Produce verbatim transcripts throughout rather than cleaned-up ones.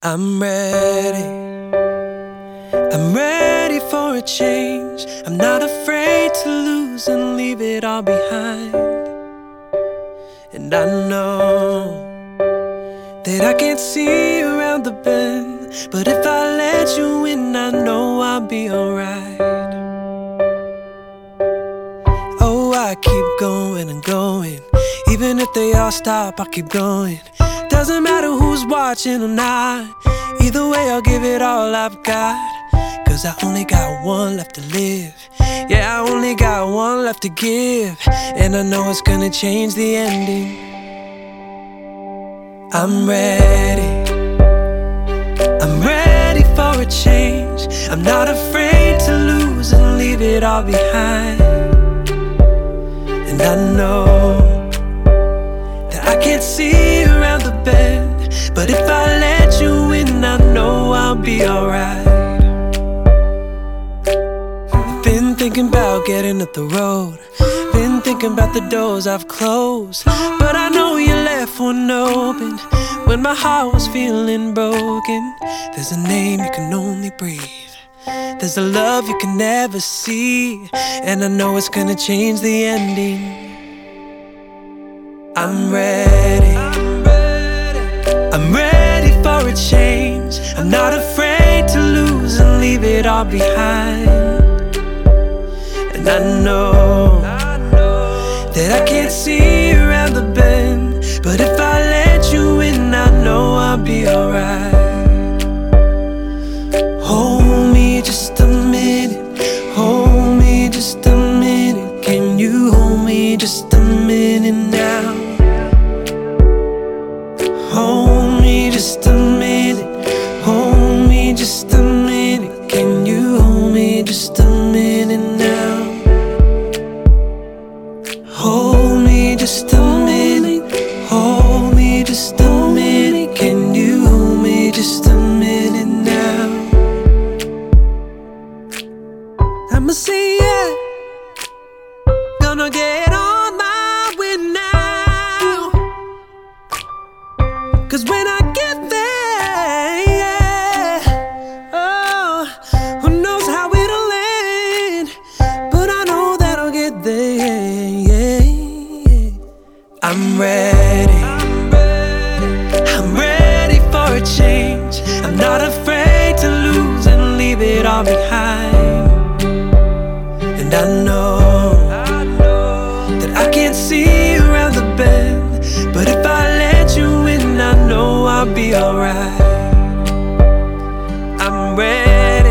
I'm ready, I'm ready for a change. I'm not afraid to lose and leave it all behind. And I know that I can't see around the bend, but if I let you in, I know I'll be alright. Oh, I keep going and going. Even if they all stop, I keep going. Doesn't matter who's watching or not. Either way, I'll give it all I've got. Cause I only got one left to live. Yeah, I only got one left to give. And I know it's gonna change the ending. I'm ready, I'm ready for a change. I'm not afraid to lose and leave it all behind. And I know that I can't see around the bend, but if I let you in, I know I'll be alright. I've been thinking about getting up the road, been thinking about the doors I've closed, but I know you left one open when my heart was feeling broken. There's a name you can only breathe, there's a love you can never see, and I know it's gonna change the ending. I'm ready, I'm ready for a change. I'm not afraid to lose and leave it all behind. And I know that I can't see around the bend, but if I let you in, I know I'll be alright. Hold me just a minute, hold me just a minute. Can you hold me just a minute now? Hold me just a minute, hold me just a minute. Can you hold me just a minute now? Hold me just a minute, hold me just a minute. Can you hold me just a minute now? I'ma say yeah, gonna get on my way now. Cause when I get there, yeah, oh, who knows how it'll end, but I know that I'll get there, yeah, yeah. I'm ready, I'm ready for a change. I'm not afraid to lose and leave it all behind. And I know that I can't see around the bend, but if I let you in, I know I'll be alright. I'm ready,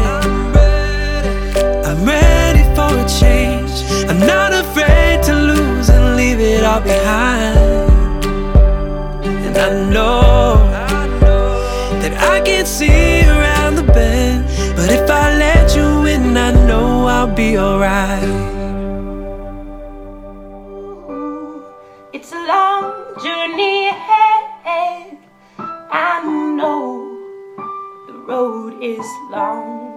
I'm ready for a change. I'm not afraid to lose and leave it all behind. And I know that I can't see around the bend, but if I let you in, I know I'll be alright. It's a long journey ahead. I know the road is long.